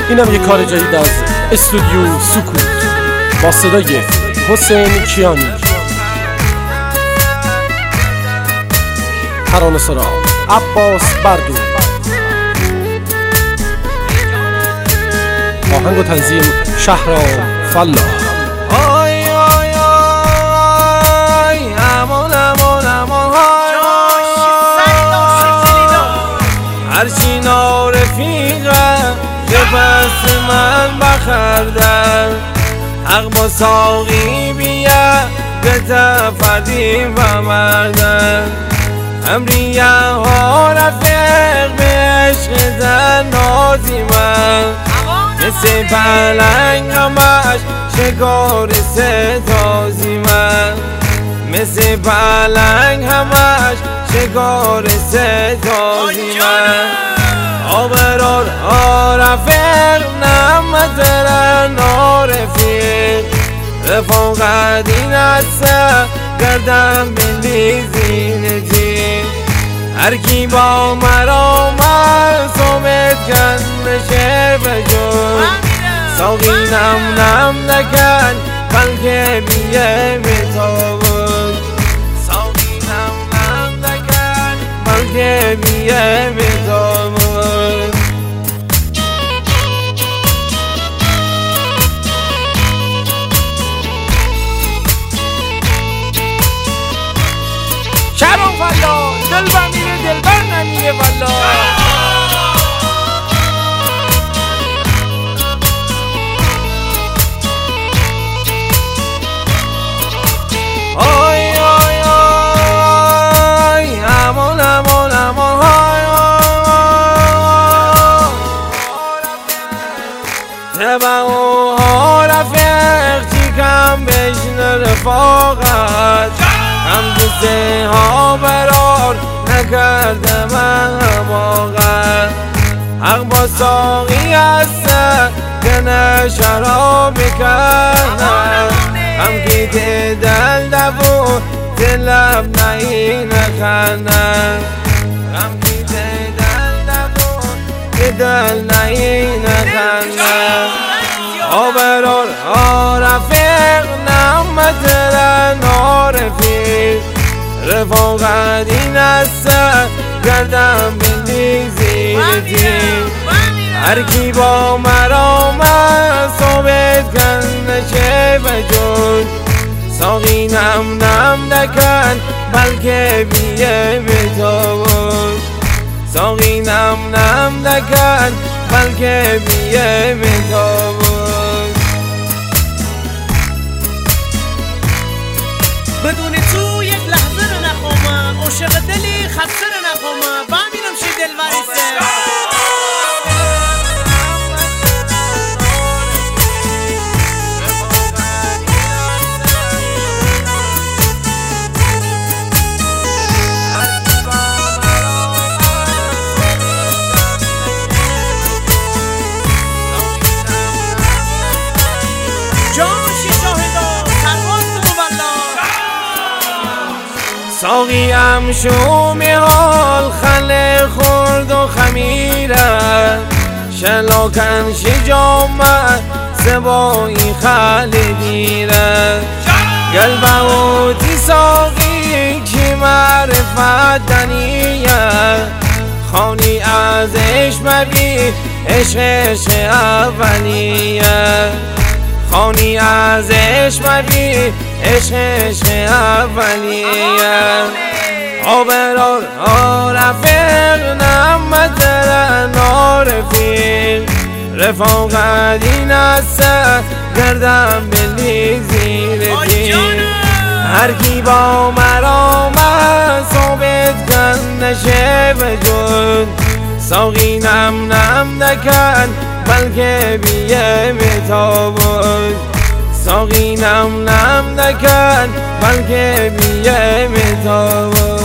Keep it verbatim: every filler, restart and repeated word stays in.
اینم یه کار جدید از استودیو سکوت با صدای حسین کیانی. ترانه سرا عباس بردو، آهنگ و تنظیم شهرام فلاح. آی آی آی امان امان امان های هرچی نارفیقه که پس من بخردن حق با ساقی بیا به تفردیم و مردن امریه ها رفیق به عشق زن نازی من مثل پلنگ همش شکار ستازی من مثل پلنگ همش شکار ستازی من آبرار آرفیق نمتر نارفیق رفاقت این اصلا گردم بلیزینتی هر کی با مرا من صحبت کن بشه بجون ساقی نم نم نکن بلکه بیه بتابون ساقی نم نم نکن بلکه بیه بتابون شهرام فلاح دل بر میره دل بر نمیره والا. آی آی آی امان امان امان های تبا و ها رفیق چی کم بشن رفاقت هم دوسته ها برار نکرده من هماغت حق با ساقی هسته که نه شراب میکنه هم کی دل دبو دلب نهی نخنه هم کی دل دبو دل نهی نخنه آبرار آرفیق نمتر نارفیق رفاقت این اصلا گردم بلیزیتی هر کی با مرا من صحبت کن نشه بجون ساقی نم نم نکن بلکه بیه بتابون ساقی نم نم نکن بلکه بیه بتابون بدون تو یک لحظه رو نخوامم عاشق دلی خسته رو نخوامم بمیرم چی دل مریسه ساقی هم شومی حال خل خورد و خمیره شلاکن شجامت سبایی خل دیره گل بهوتی ساقی کی معرفت دنیه خانی از عشق مبی عشق عشق اولیه خانی از عشق مبی عشق عشق اولیه آبرار آرفیق نمتر نارفیق رفاقت این اصلا گردم بلیزیرتی هر کی با مرا من صحبت کن نشه بجون ساقی نم نم نکن بلکه بیه بتابون ساقی نم نم نکن بلکه بیه بتابون